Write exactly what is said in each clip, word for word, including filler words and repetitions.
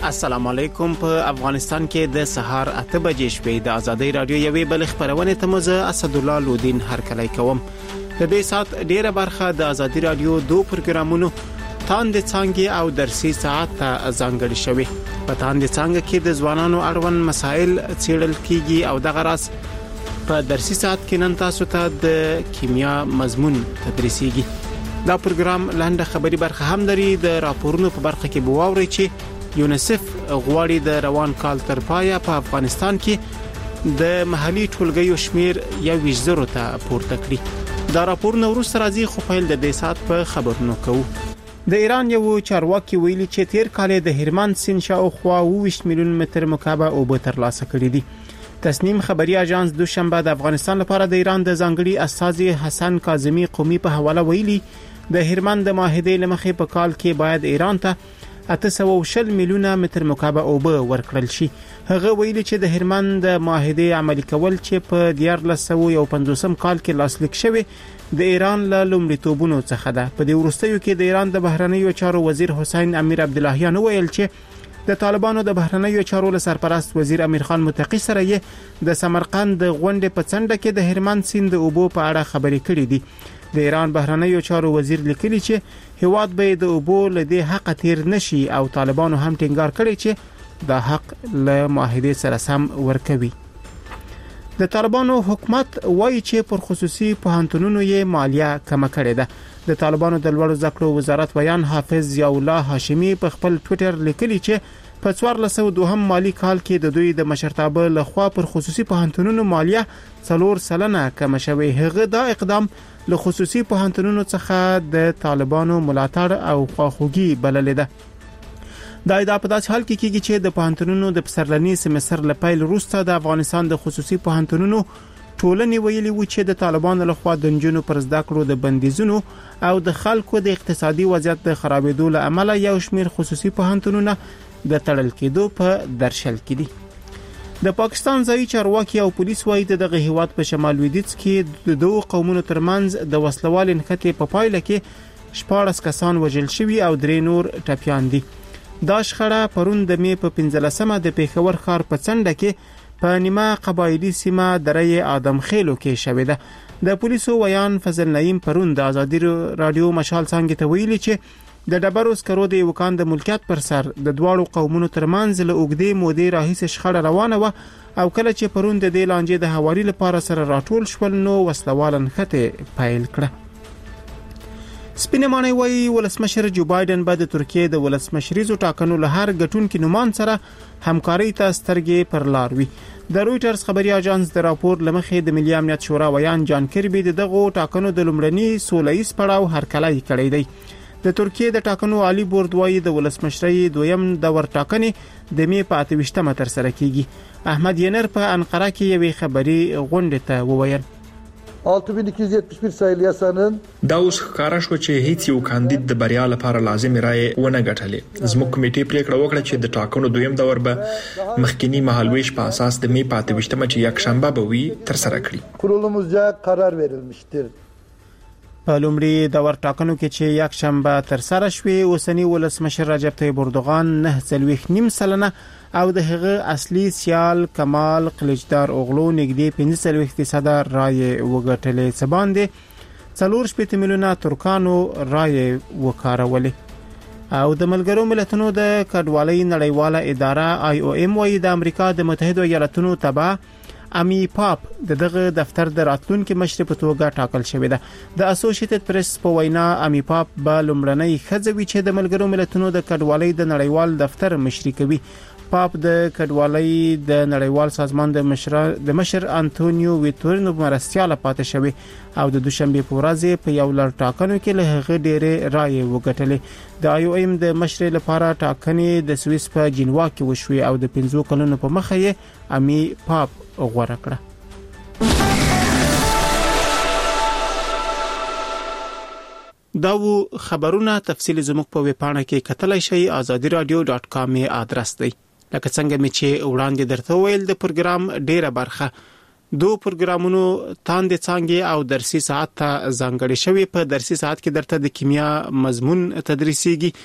السلام علیکم. په افغانستان کې د سهار اته بجې شپې د ازادي رادیو یوې بل خبرونه تمزه اسد الله لودین هر کله کوم. د دې سات ډیره برخه د ازادي رادیو دوه پروګرامونو تاند څنګه او درسي ساعت ته ځانګړي شوی. په تاند څنګه کې د ځوانانو اړوند مسائل څېړل کیږي او د غراس په درسي ساعت کې نن تاسو ته د کیمیا مضمون تدریسيږي. دا پروګرام لاندې خبري برخه هم لري. د راپورونو په برخه کې بواوري چې یونیسف غواړي د روان کال تر پایه په افغانستان کې د محلي ټولګیو شمیر یو ویشت ته پورته کړي. دا راپورونه وروسته راځي خو پیل د دې سات په خبرونو کوو. د ایران یو چارواکي ویلي چې تیر کال د هرمند سیند شاوخوا اووه میلیون متر مکعب اوبه ترلاسه کړي دي. تصنیم خبري اژانس دوشنبه د افغانستان لپاره د ایران د ځانګړي استازي حسن کاظمی قومي په حواله ویلي د هرمند د معاهدې لمخې په کال کې باید ایران ته اته سوه او شل میلیونه متر مکعب اوبه ورکړل شي. هغه ویلي چې د هرمند د معاهدې عملي کول چې په دیار لسو یو پنځوسم کال کې لاسلیک شوی د ایران له لومړیتوبونو څخه ده. په دې وروستیو کې د ایران د بهرنیو چارو وزیر حسین امیر عبداللهیان ویل چې د طالبانو د بهرنیو چارو له سرپرست وزیر امیر خان متقی سره یې د سمرقند د غونډې په څنډه کې د هرمند سیند د اوبو په اړه خبرې کړې دي. د ایران بهرنیو چارو وزیر لیکلی چې هیواد به د اوبو له دې حق تیر نشي او طالبانو هم ټینګار کړی چې دا حق له معاهدې سره سم ورکوي. د طالبانو حکومت وایي چې پر خصوصي پوهنتونونو یې مالیه کم کړې ده. د طالبانو د لوړو زده کړو وزارت بیان حافظ ضیاء الله هاشمی په خپل ټوئیټر لیکلی چې په څوارلس سوه دوهم مالی کال کې د دوی د مشرتابه لخوا پر خصوصي پوهنتونونو مالیه څلور سلنه کم شوی. هغه دا اقدام له خصوصي پوهنتونونو څخه د طالبانو ملاتړ او خواخوږي بللې ده. دا د په داسې حال کې کېږي چې د پوهنتونونو د پسرلني سمستر له پیل وروسته د افغانستان د خصوصي پوهنتونونو ټولنې ویلي و چې د طالبانو لخوا د نجونو پر زده کړو د بندیزونو او د خلکو د اقتصادي وضعیت د خرابېدو له امله یو شمېر خصوصي پوهنتونونه د تړل کېدو په درشل کې دي. د پاکستان ځایي چارواکي او پولیس وايي دغه هیواد په شمال لویدیځ کې د دوه قومونو ترمنځ د وسلوال نښتې په پایله کې شپاړس کسان وژل شوي او درې نور ټپیان دي. دا شخړه پرون د می په پنځلسمه د پیښور ښار په څنډه کې په نیمه قبایلی سیمه درې آدم خېلو کې شوې ده. د پولیسو ویان فضل نعیم پرون د ازادي رادیو مشال څنګه ته ویلي چې د ډبرو سکرو د یو کاند ملکیت پر سر د دواړو قومونو ترمنځ له اوږدې مودې راهیسې شخړه روانه و او کله چې پرون د دې لانجې د حوالي لپاره سره راټول شول نو وسلوال نښتې پیل کړه. سپینمانه وایي ولسمشر جو بایدن به د ترکیې د ولسمشریزو ټاکنو له هر ګټونکي نومان سره همکاري ته سترګې پر لار وي. د رويټرز خبري اژانس د راپور لمخې د ملي امنیت شورا ویان جان کربي دغه ټاکنو د لومړني سولهییز پړاو هرکلی کړی دی. د ترکیې د ټاکنو عالی بورډ وايي د ولسمشرۍ دویم دور ټاکنې د می په اته ویشتمه تر سره کیږي. احمد ینر په انقره کې یوې خبري غونډه ته وویل altı bin iki yüz yetmiş bir sayılı yasanın دا اوس ښکارا شو چې هیڅ یو کاندید د بریا لپاره لازمي رائے ونه ګټلې. زموږ کمیټې پریکړه وکړه چې د ټاکنو دویم دور به مخکینی مهالويش په اساس د می په اته ویشتمه چې یک شنبه به وي تر سره کړي. kurulumuzca karar verilmiştir. په لومړي دور ټاکنو کې چې یک شنبه تر سره شوې اوسنی ولسمشر رجب طیب اردوغان نه څلوېښت نیم سلنه او د هغه اصلي سیال کمال قلیچدار اوغلو نږدې پنځه څلوېښت فیصد رائے وګټلې. څه باندې څلور شپېته میلیونه ترکانو رائے وکارولې. او د ملګرو ملتونو د کډوالۍ نړیواله اداره آی او ایم وايي د امریکا د متحده ایالاتونو تبع امی پاپ دغه دفتر د راتلونکو مشر په توګه ټاکل شوې ده. د اسوسییټډ پریس په وینا امی پاپ به لومړنۍ ښځه وي چې د ملګرو ملتونو د کډوالۍ د نړیوال دفتر مشري کوي. پاپ د کډوالۍ د نړیوال سازمان د مشر د مشر انټونیو ویټورینو مرستياله پاتې شوی او د دوشنبه په ورځ په یو لړ ټاکنو کې له هغه ډېرې رائے وګټلې. د آی او ایم د مشر لپاره ټاکنې د سویس په جنوا کې وشوي او د پنځو کلونو په مخه یې امی پاپ غوړه کړه. دا و خبرونه تفصیل زموږ په ویبپاڼه کې کتلای شئ azadi radio dot com آدرس دی. لکه څنګه مې چې وړاندې درته ویل د پروګرام ډیره برخه دو پروګرامونو تاند څنګه او درسي ساعت ته ځانګړي شوی. په درسي ساعت کې درته د کیمیا مضمون تدریسيږي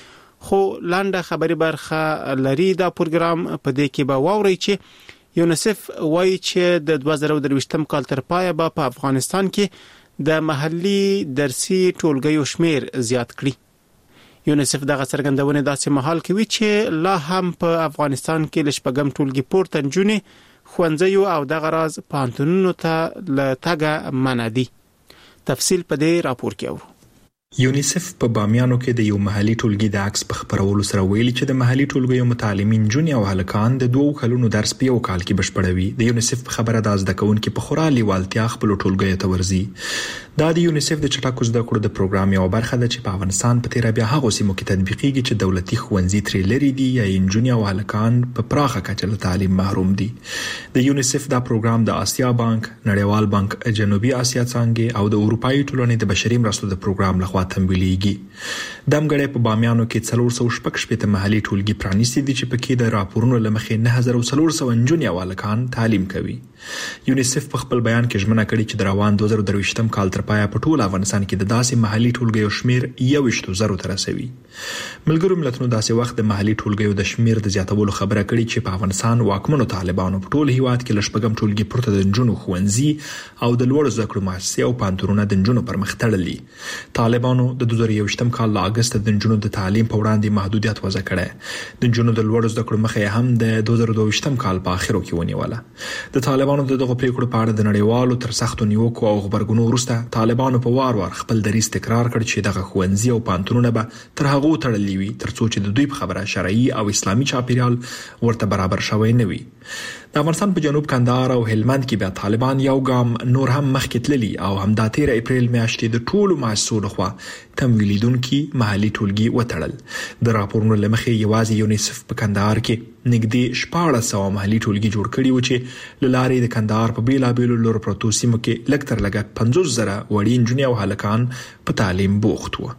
خو لاندې خبري برخه لري دا پروګرام په دې کې به واوري چې یونیسف وایي چې د دوه زره درویشتم کال تر پایه به په افغانستان کې د محلي درسي ټولګیو شمیر زیات کړي. یونیسف دغه څرګندونه داسې مهال کوي چې لا هم په افغانستان کې لشپږم ټولګي پورته نجونې ښوونځیو او دغه راز پوهنتونونو ته له تګه منع دي. تفصیل په دې راپور کې اورو. یونیسف په بامیانو کې د یو محلي ټولګي د عکس په خبرولو سره ویلي چې د محلي ټولګیو متعلمین جونې او هلکان د دوه کلونو درس په یو کال کې بشپړوي. د یونیسف په خبره د زده کوونکو په خورا لیوالتیا خپل ټولګي ته ورځي. دا د یونیسف د چټکو زده کړو د پروګرام یو برخه ده چې په افغانستان په تیر بیا هغه سیمو کې تطبیقیږي چې دولتي ښوونځي ترې لري دي یا جونې او هلکان په پراخه کچه له تعلیم محروم دي. د یونیسف دا پروګرام د آسیا بانک، نړیوال بانک جنوبي آسیا څنګه او د اروپאי ټولنې د بشري مرستو د پروګرام لخوا تمویلېږي. دمګړې په بامیانو کې څلور سوه شپږ شپېته محلي ټولګي پرانیستي دي چې پکې د راپورونو لمخې نه هزار څلور سوه نجونې او هلکان تعلیم کوي. یونیسف په خپل بیان کې ژمنه کړې چې د روان دوه زره درویشتم کال تر پایه په ټول افغانستان کې د داسې محلي ټولګیو شمیر یوویشت زرو ته رسوي. ملګرو ملتونو داسې وخت د محلي ټولګیو د شمیر د زیاتولو خبره کړې چې په افغانستان واکمنو طالبانو په ټول هیواد کې لشپږم ټولګي پورته د نجونو ښوونځي او د لوړو زده کړو مؤسسې او پوهنتونونه د نجونو پر مخ تړلي. طالبانو د دوه زره یوویشتم کال له اگست د نجونو د تعلیم په وړاندې محدودیت وضع کړي. د نجونو د لوړو زده کړو مخه هم د دوه زره دوه ویشتم کال په اخرو کې ونیوله. د طالبانو د دغه پریکړو په اړه د نړیوالو تر سختو نیوکو او خبرګونو وروسته طالبانو په وار وار خپل دریځ تکرار کړ چې دغه ښوونځي او پوهنتونونه به تر هغو تړلي وي ترڅو چې د دوی په خبره شرعي او اسلامي چاپیریال ورته برابر شوی نه وي. د افغانستان په جنوب کندهار او هلمند کې بیا طالبان یو ګام نور هم مخکې تللي او همدا تیر اپریل میاشتې د ټولو مؤسسو لخوا تمویلیدونکي محلي ټولګي وتړل. د راپورونو له مخې یوازې یونیسف په کندهار کې نږدې شپاړس سوه محلي ټولګي جوړ کړي و چې له لارې د کندهار په بیلابیلو لورو پرتو سیمو کې لږ تر لږه پنځوس زره وړې نجونې او هلکان په تعلیم بوخت وو.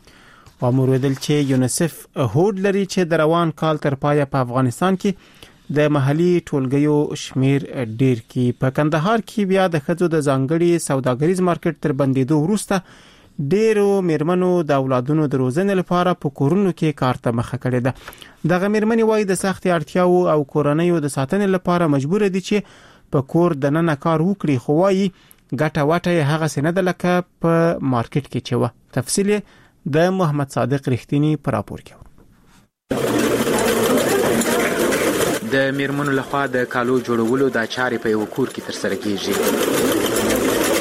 وامور ودل چې یونیسف هوډ لري چې د روان کال تر پایه په افغانستان کې د محلي ټولګیو شمیر ډیر کی. په کندهار کې بیا د ښځو د ځانګړي سوداګریز مارکیټ تر بندیدو وروسته ډیرو میرمنو د اولادونو د روزنې لپاره په کورونو کې کار ته مخه کړې ده. دغه میرمنې وایي د سختي اړتیاو او کورنیو د ساتنې لپاره مجبور دي چې په کور د نن کار وکړي، خو وایي ګټه واټه هغه سند لکه په مارکیټ کې چې و. تفصیل د محمد صادق رښتینی پر راپور کې. د میرمنو لخوا د کالو جوړولو د چارې په یو کور کې تر سره کیږي.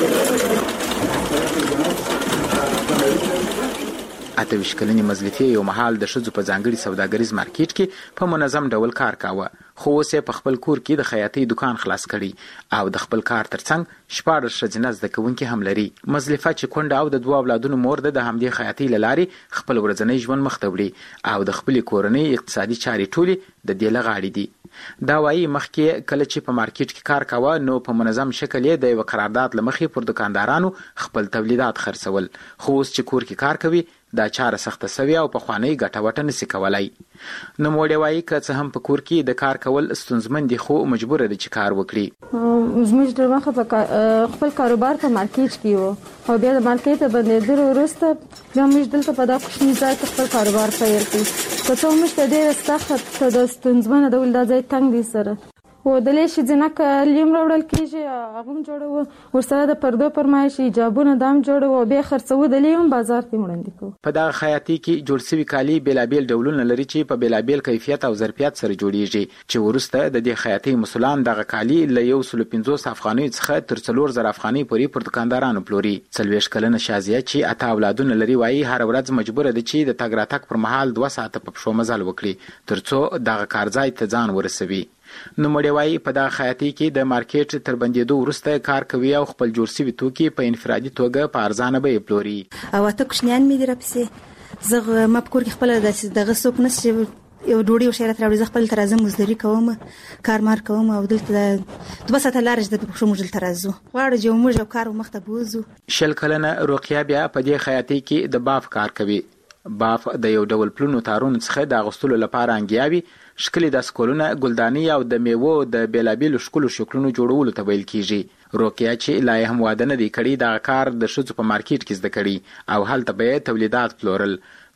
اته ویشت کلنې مزلتي یو مهال د ښځو په ځانګړي سوداګریز مارکیټ کې په منظم ډول کار کاوه، خو اوس یې په خپل کور کې د خیاطۍ دکان خلاص کړی او د خپل کار ترڅنګ شپاړس ښځینه زده کوونکي هم لري. مزلفه چې کونډه او د دوه اولادونو مور ده د همدې خیاطۍ له لارې خپل ورځنی ژوند مخ ته وړي او د خپلې کورنۍ اقتصادي چارې ټولې د دې له غاړې دي. دا وایي مخکې کله چې په مارکیټ کې کار کاوه نو په منظم شکل یې د یو قرارداد له مخې پر دکاندارانو خپل تولیدات خرڅول، خو اوس چې کور کې کار کوي دا چاره سخته سوي او په خوانی ګټه وټه نسی کولای. نو موړې وایي که څه هم په کور کې د کار کول ستونزمن دي خو مجبور دي چې کار وکړي. زموږ د وخت په خپل کاروبار په مارکیټ کې وو او بیا د مارکیټ باندې وروسته بیا موږ دلته په دا کوچني ځای کې خپل کاروبار پیل کړ. که څو موږ ته ډېره سخته د ستونزمنه ډول دا ځای تنګ دي سره و دلې شي ځنه کلیم راوړل کېږي هغه هم جوړو ورسره د پردو پرمایش ایجابونه دام جوړو او بیا خرڅو دلې هم بازار ته وړاندې کوو. په دغه خیاطۍ کې جوړ شوي کالي بیلابیل ډولونه لري چې په بیلابیل کیفیت او ظرفیت سره جوړیږي چې ورسته د دې خیاطۍ مسولان دغه کالي له یو سل پنځوس افغانۍ څخه تر څلور زره افغانۍ پورې پر دکاندارانو پلوري. څلوېښت کلنه شازیه چې اته اولادونه لري وایي هر ورځ مجبوره ده چې د تګ راتګ پر مهال دوه ساعته په پښو مزل وکړي ترڅو دغه کارځای ته ځان ورسوي. نو مړې وایي په دغه خیاطۍ کې د مارکیټ تر بندېدو وروسته کار کوي او خپل جوړ شوي توکي په انفرادي توګه په ارزانه بیې پلوري. او اته کوچنیان مې دي راپسې زه ما په کور کې خپله داسې دغه څوک نشته چې یو ډوډۍ یو شی راته راوړي، زه خپل ته راځم مزدوري کوم کار مار کوم او دلته دوه ساعته لاره چې د پښو موږ دلته راځو غواړو چې موږ یو کار مخته بوځو. شل کلنه روقیه بیا په دې خیاطۍ کې د باف کار کوي. باف د یو ډول پلونو تارونو څخه د اغوستلو لپاره انګیاوي شکلي د سکولونه ګلداني او د میوو د بیلابیلو شکلو شکلونو جوړولو ته ویل کیږي. روقیه چې لا هم واده نه دی کړی دغه کار د ښځو په مارکیټ کې زده کړي او هلته به تولیدات پلورل.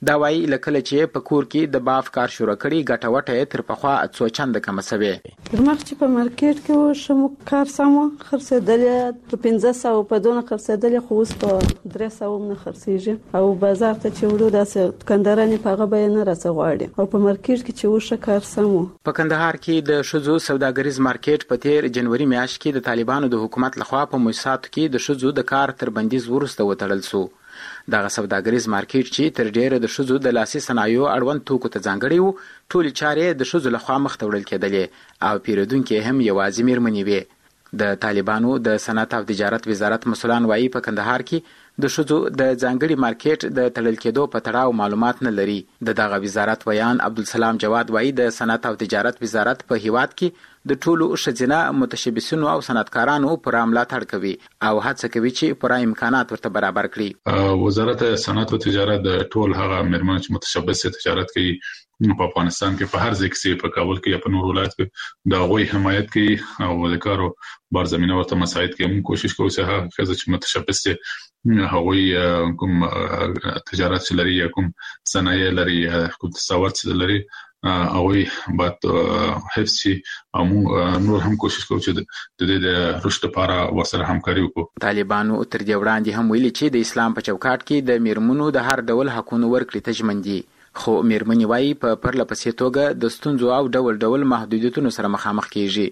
دا وایي لکه چې په کور کې د باف کار شروع کړي ګټه وټه تر پخوا څو چنده کم شوي. مخ چې په مارکیټ کې و شمو کار سمو خرڅېدل په پنځه سوه په دونه خرڅېدل خو اوس په درې سوه نه خرڅېږي او بازار ته چې وړو داسې دکاندارانې په هغه بیه نه راڅه غواړي او په مارکیټ کې چې و ښه کار سمو. په کندهار کې د ښځو سوداګریز مارکیټ په تیر جنوري میاشت کې د طالبانو د حکومت لخوا په مؤسساتو کې د ښځو د کار تر بندیز وروسته وتړل شو. دغه سوداګریز مارکیټ چې تر ډیره د ښځو د لاسي صنایعو اړوند توکو ته ځانګړی و ټولې چارې د ښځو لخوا مخته وړل کېدلې او پیرودونکي هم یوازې میرمنې وې. د طالبانو د صنعت او تجارت وزارت مسؤلان وایي په کندهار کې د ښځو د ځانګړي مارکیټ د تړل کېدو په تړاو معلومات نه لري. د دغه وزارت ویان عبدالسلام جواد وایي د صنعت او تجارت وزارت په هیواد کې د ټولو ښځینه متشبثینو او صنعتکارانو پر ملاتړ کوي او هڅه کوي چې پوره امکانات ورته برابر کړي. وزارت صنعت او تجارت د ټول هغه میرمنو چې متشبث تجارت کوي په افغانستان کې په هر ځای کې په کابل کې یا په نور ولایت کې د غوي حمایت کوي او د کارو بار زمينه ورته مساعد کوي. موږ کوشش کوو چې هغه ښځې چې متشبث دي هغوی کوم تجارت لري یا کوم صنایع لري یا کوم تصاوت لري هغوی باید حفظ شي او موږ نور هم کوشش کوو چې د دې د رشد لپاره ورسره همکاري وکړو. طالبانو تر دې وړاندې هم ویلي چې د اسلام په چوکاټ کې د میرمنو د هر ډول حقوقو ورکړې ته ژمن دي خو میرمنې وایي په پرله پسې توګه د ستونزو او ډول ډول محدودیتونو سره مخامخ کیږي.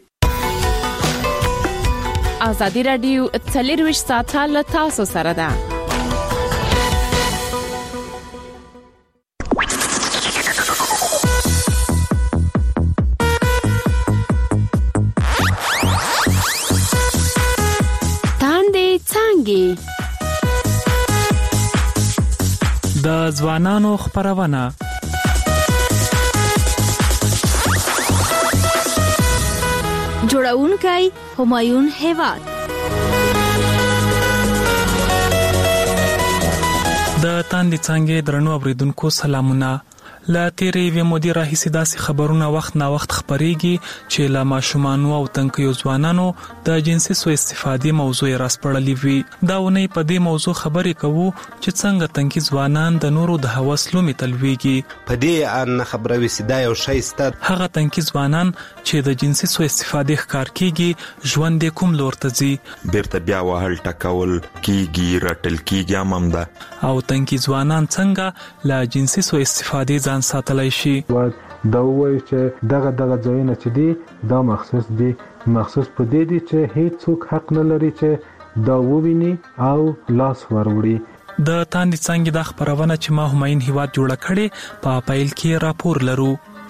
ازادي راډیو څلرویشت ساعته له تاسو سره ده. تاندې څانګې د ځوانانو خبرونه جوړونکی همایون هیواد. د تاندې څنګه درنو اوریدونکو سلامونه. لا تیرې وی مودي راهیسې داسې خبرونه وخت نا وخت خبريږي چې لا ماشومان او تنکيو ځوانانو د جنسي سوء استفادې موضوع راسپړلې وي. دا ونی په دې موضوع خبرې کوو چې څنګه تنکي ځوانان د نورو د هوس لومې تلويږي. په دې ان خبره وسیدا یو شی ستر هغه تنکي ځوانان چې د جنسي سوء استفادې ښکار کیږي ژوند کوم لور ته ځي بیرته بیا وهل ټکول کیږي رټل کیږي امامده او تنکي ځوانان څنګه لا جنسي سوء استفادې ځان ساتلای شي. دا وایي چې دغه دغه ځایونه چې دي دا مخصوص دي مخصوص په دې دي چې هیڅ څوک حق نه لري چې دا وویني او لاس وروړي. د تاندې څنګه د خبرونه چې ما همایون هیواد جوړه کړي په پایل کې راپور لرو.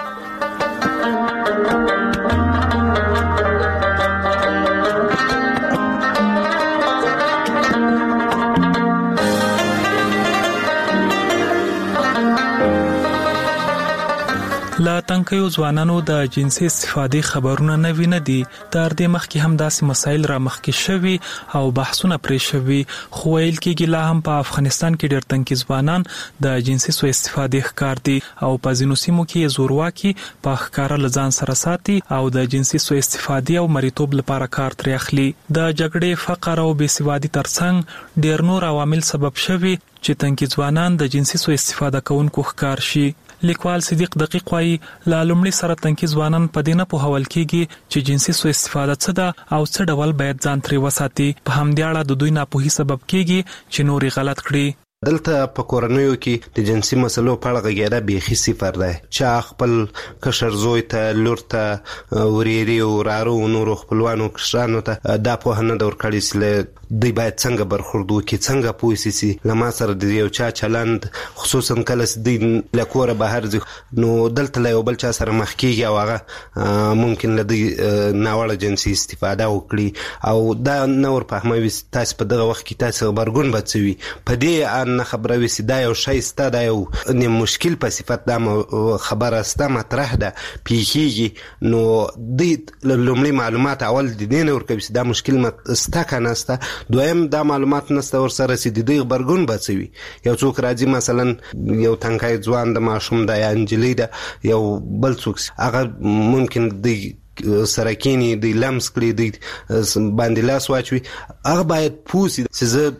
لا تنکيو ځوانانو د جنسي استفادې خبرونه نه ویني دي. تر دې مخکې هم داسې مسایل را مخکې شوي او بحثونه پرې شوي خو ویل کېږي لا هم په افغانستان کې ډېر تنکي ځوانان د جنسي سوء استفادې ښکار دي او په ځینو سیمو کې زورواکي په ښکارا لزان سره ساتي او د جنسي سوء استفادې او مریتوب لپاره کار ترې اخلي. د جګړې فقر او بېسوادي ترڅنګ ډېر نور عوامل سبب شوي چې تنکي ځوانان د جنسي سوء استفاده کوونکو ښکار شي. لیکوال صدیق دقیق وايي لا لومړی سره تنکي ځوانان په دې نه په حوال کېږي چې جنسي سوء استفاده څه ده او څه ډول باید ځان ترې وساتي. په همدې اړه د دوی ناپوهي سبب کېږي چې نوري غلط کړي. دلته په کورنیو کې د جنسي مسلو په اړه غږیدا بیخي صفر ده. چا خپل کشر زوی ته لور ته وريري او رارو نور خپلوانو کشرانو ته دا په نه دور کړی چې دی باید څنګه برخورد وکړي څنګه پوښتنه لما سره د یو چا چلند خصوصا کله د لکوره بهر ځي نو دلته یو بل چا سره مخ کیږي او هغه ممکن لدی ناوړه جنسي استفاده وکړي او دا نور په هموي تاسو په دغه وخت کې تاسو خبرګون بچوي په دې ان خبره وسی دا یو شی ستاسو دا یو نه مشکل په صفت دا خبره ستاسو مطرح ده پیخیږي نو د لومړي معلومات اول د دین ورکوي دا مشکل ستاسو کناسته دویم دا معلومات نسته ور سره سي د دې خبرګون بچوي. یو څوک راځي مثلا یو تنکای ځوان د ماشوم د انجلی دا یو بل څوک هغه ممکن د سرکینی د لمس کړی د باندې لاس واچوي هغه باید پوسی چې زه